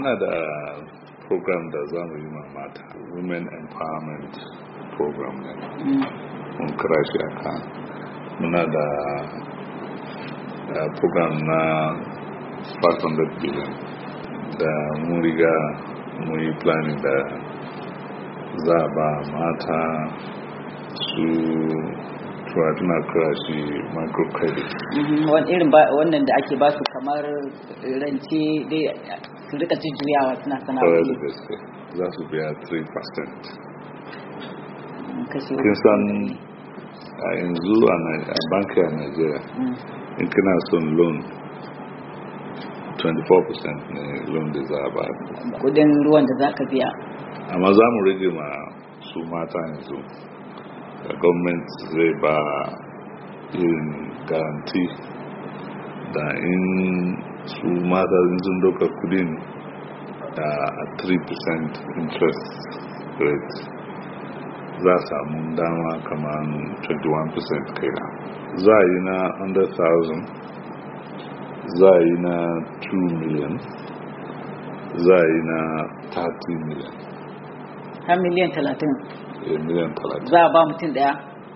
Muna da program da za mu yi ma mata, Women Empowerment Program ne. Mun kira shi aka. Muna da program na 500 billion da mun riga mun yi planning da za a ba mata su tuna kira shi microcredit. Wani irin wannan da ake ba su kamar rance dai su rika jujjuyawa suna sana'o'i. Da gaske za su biya 3%. Kin san a yanzu a banki a Nigeria in kina son loan 24% ne loan da za a ba. Kudin ruwan da za ka biya. Amma za mu rage ma su mata yanzu. Da gwamnati zai ba irin garanti da in su mata sun doka kudin a 3% interest rate za a samu dama kamar 21% kaina. Za a yi na 100,000, za a yi na 2 million, za a yi na 30 million. Har miliyan 30? Miliyan 30. Za a ba mutum daya?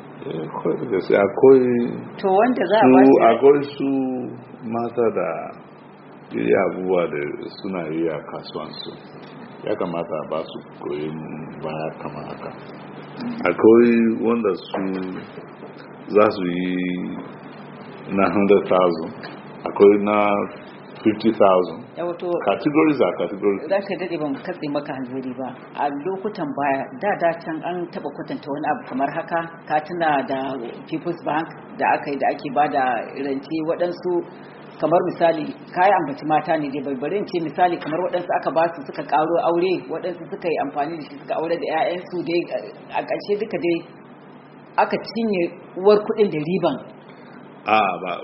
Akwai to wanda za a ba shi akwai su mata da iri abubuwa da suna yi a kasuwansu, ya kamata ba su koyin baya kama haka. Akwai wanda su za su yi na 100,000, akwai na 50,000. Categories are categories. Za ka daɗe ba mu katse maka hanzari ba. A lokutan baya da can an taɓa kwatanta wani abu kamar haka. Ka tuna da People's Bank da ake ba da rance waɗansu kamar misali kayi ambaci mata ne dai barbarin ce misali kamar waɗansu aka ba su suka ƙaro aure, waɗansu suka yi amfani da shi suka aure da 'ya'yansu dai a ƙarshe duka dai aka cinye uwar kuɗin da riban. A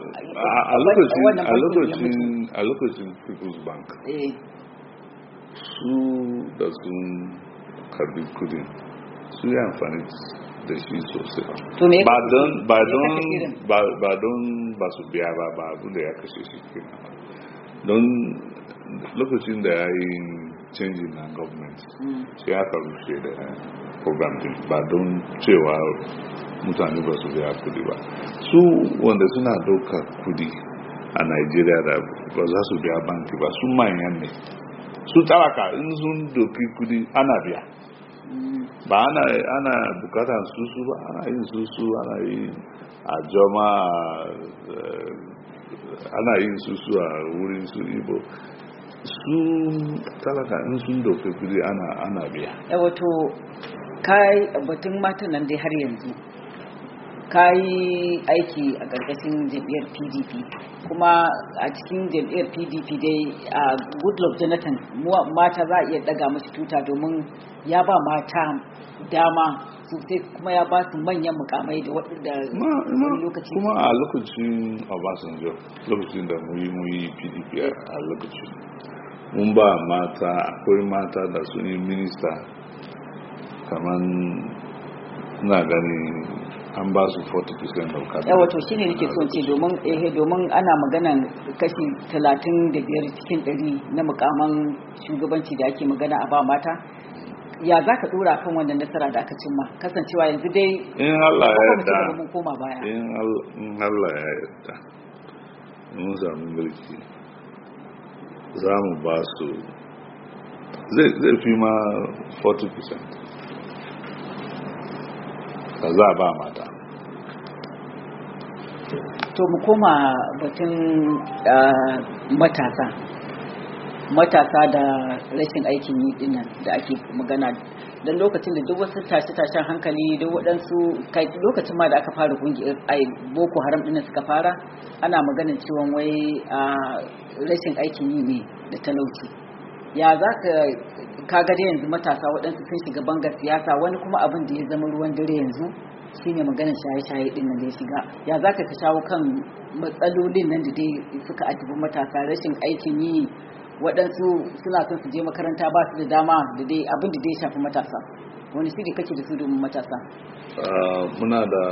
lokacin People's Bank su da sun karbi kudin su yi amfani da shi sosai ba don ba su biya ba abin da ya kashe shi kenan. Don lokacin da ya yi canji na government sai aka rushe da program din ba don cewa mutane ba su biya kudi ba. Su wanda suna dauka kudi a Nigeria da ba za su biya banki ba su manyan ne. Su talaka in sun doki kudi ana biya ba ana bukatar susu ba, ana yin susu, ana yin ajoma, ana yin susu a wurin su Igbo. Su talaka in sun doki kudi ana biya. Wato kai batun matan nan dai har yanzu kayi aiki a ƙarƙashin jam'iyyar PDP kuma a cikin jam'iyyar PDP dai a Goodluck Jonathan mata za a iya daga mashi tuta domin ya ba mata dama sosai kuma ya ba su manyan mukamai da wani lokaci. Kuma a lokacin Obasanjo, lokacin da muyi PDP a lokacin mun ba mata, akwai mata da sun yi minista kamar na gani an ba su 40% of cabinet. Wato shine nake son ce domin ana maganan kashi 35 cikin 100 na mukaman shugabanci da ake magana a ba mata. Ya za ka dora kan wannan nasara da aka cimma kasancewa yanzu dai in Allah ya yarda mun koma baya. In Allah ya yarda mun samu mulki za mu ba su zai fi ma 40% da za a ba mata. To mu koma batun matasa da rashin aikin yi dinnan da ake magana don lokacin da duk wasu tashe-tashen hankali da waɗansu lokacin ma da aka fara kungiyar Boko Haram dinnan suka fara ana maganin ciwon wai rashin aikin yi ne da talauci. Ya za ka ga dai yanzu matasa waɗansu sun shiga bangar siyasa, wani kuma abin da ya zama ruwan dare yanzu shine maganar shaye-shaye din nan da ya shiga. Ya za ka shawo kan matsalolin nan da dai suka addabi matasa, rashin aikin yi, waɗansu suna son su je makaranta ba su da dama da dai abin da dai shafi matasa. Wani shiri kake da su domin matasa? Muna da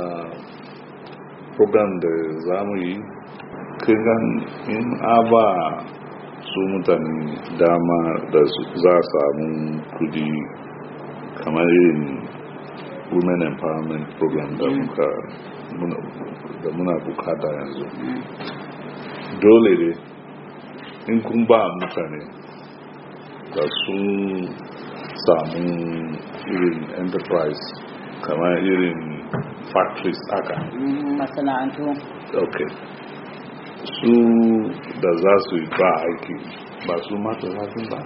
program da za mu yi in ba su mutane dama da za a samu kudi kamar yin women empowerment program da muna bukata yanzu. Dole ne in kun ba mutane da sun samu irin enterprise kamar irin factories aka masana'antu. Okay, su da za su yi ba aiki ba su mata zafin ba,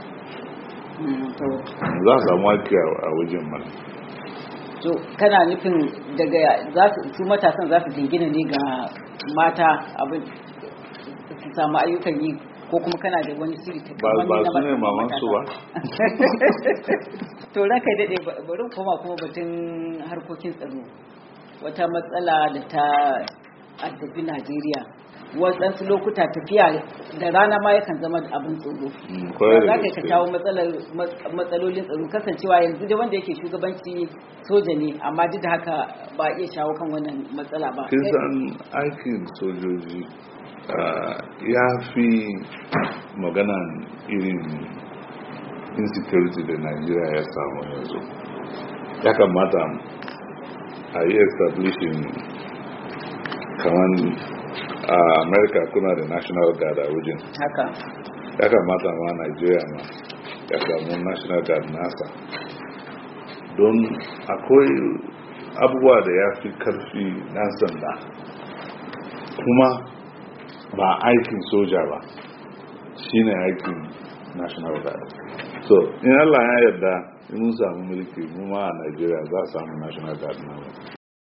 za su samu aiki a wajen mana. So kana nufin daga su matasan za su jingina ne ga mata abin su samu ayyukan yi, ko kuma kana da wani siri ta ba su ne maman su ba. To ranka daɗe bari koma kuma batun harkokin tsaro, wata matsala da ta addabi Najeriya waɗansu lokuta tafiya da rana ma yakan zama abin tsoro. Za ka kawo matsalolin tsaro, kasancewa yanzu da wanda yake shugabanci soja ne, amma duk da haka ba iya shawo kan wannan matsala ba. Kin san aikin sojoji ya fi maganan irin insecurity da Najeriya ya samu yanzu. Ya kamata a yi establishing kamar a America kuna da National Guard a wajen. Haka. Ya kamata ma Najeriya ma ya samu National Guard nasa. Don akwai abubuwa da ya fi karfi ɗan sanda. Kuma ba aikin soja ba, shine aikin National Guard. So in Allah ya yarda in mun samu mulki mu ma a Najeriya za a samu National Guard na.